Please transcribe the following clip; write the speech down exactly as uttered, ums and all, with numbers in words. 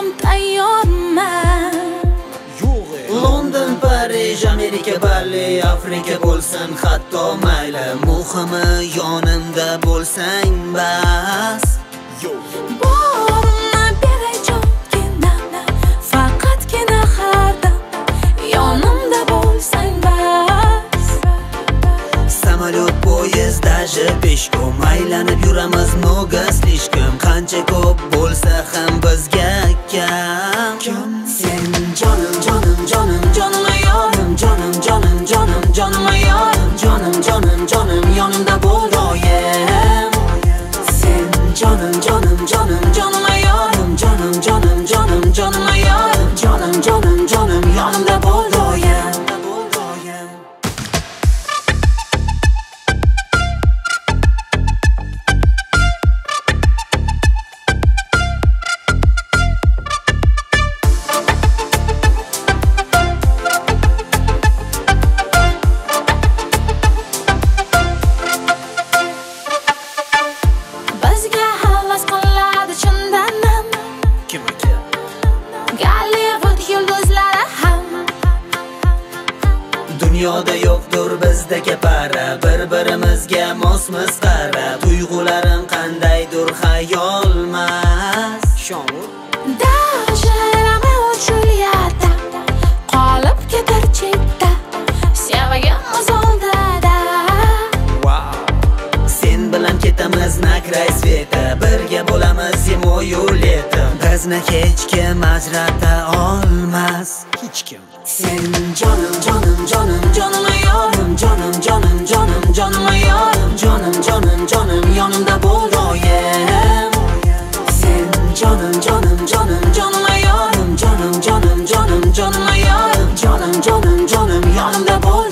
ham tayyorman. London, Parij, Amerika, Bali, Afrika bo'lsin hatto mayli, muhimi yonimda bo'lsang bas. Borimni beray jongina, faqatgina har dam yonimda bo'lsang bas. Samolyot, poyezd, даже peshkom aylanib yuramiz много слишком. Qancha ko'p bo'lsa ham bizga kam. Sen jonim, jonim, jonim, jonim ayorim, jonim, jonim, jonim, jonim ayorim, jonim, jonim, jonim, yonimda bo'l doim. Sen jonim, jonim, jonim, jonim ayorim, jonim, jonim, jonim, jonim ayorim, jonim, jonim, jonim, yonimda bo'l doim. Bizga havas qiladi chindanam Kim aka? Gollivud yulduzlari ham. Dunyoda yo'qdir bizdagi para, bir-birimizga mosmiz qara. Tuyg'ularim qandaydir xayolmas. Shomur Даже Romeo Julieta qolib ketar chetda, sevgimiz oldida. Wow. Sen bilan ketamiz na krай sveta, birga bo'lamiz zimoyu leto. Bizni hech kim ajrata olmas. Hech kim. Sen jonim, jonim, jonim, jonim ayorim, jonim, jonim, jonim, jonim ayorim, jonim, jonim, jonim, yonimda bo'l doim. Sen jonim, jonim, jonim, jonim ayorim, jonim, jonim, jonim, jonim ayorim, jonim, jonim, jonim, yonimda bo'l